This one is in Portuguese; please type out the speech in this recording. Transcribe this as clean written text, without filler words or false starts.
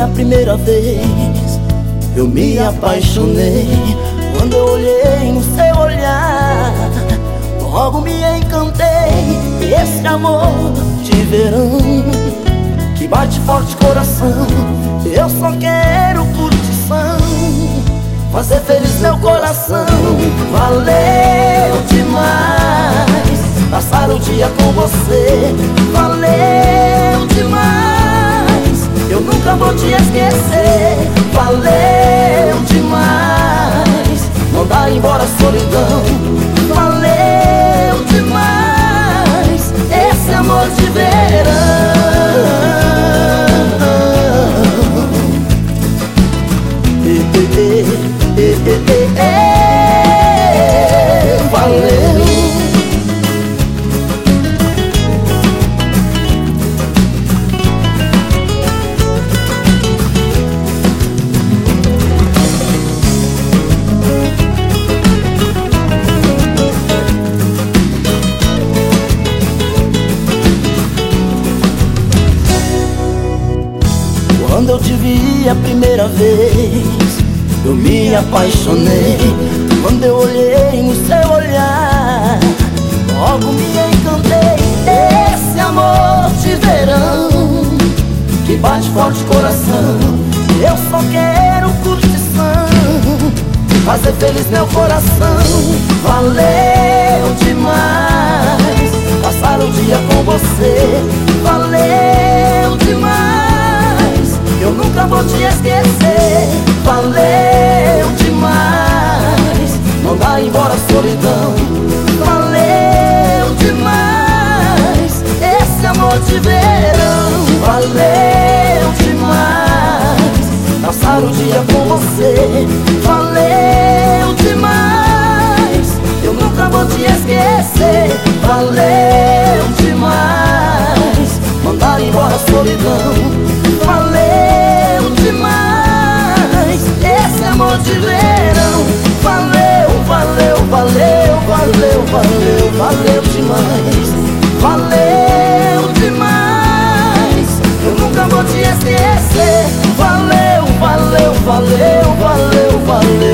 a primeira vez, eu me apaixonei. Quando eu olhei no seu olhar, logo me encantei. Esse amor de verão que bate forte coração, eu só quero curtição, fazer feliz meu coração. Valeu demais passar o dia com você, valeu demais, eu nunca vou te esquecer. Valeu demais mandar embora a solidão, valeu demais esse amor de verão. Valeu. Quando eu te vi a primeira vez, eu me apaixonei. Quando eu olhei no seu olhar, logo me encantei. Esse amor de verão que bate forte coração, eu só quero curtição, fazer feliz meu coração. Valeu demais passar o dia com você, valeu demais, eu nunca vou te esquecer. Valeu demais mandar embora a solidão, valeu demais esse amor de verão. Valeu demais passar o dia com você, valeu demais, eu nunca vou te esquecer. Valeu demais mandar embora a solidão, valeu demais esse amor de verão. Valeu, valeu, valeu, valeu, valeu, valeu demais, valeu demais, eu nunca vou te esquecer. Valeu, valeu, valeu, valeu, valeu.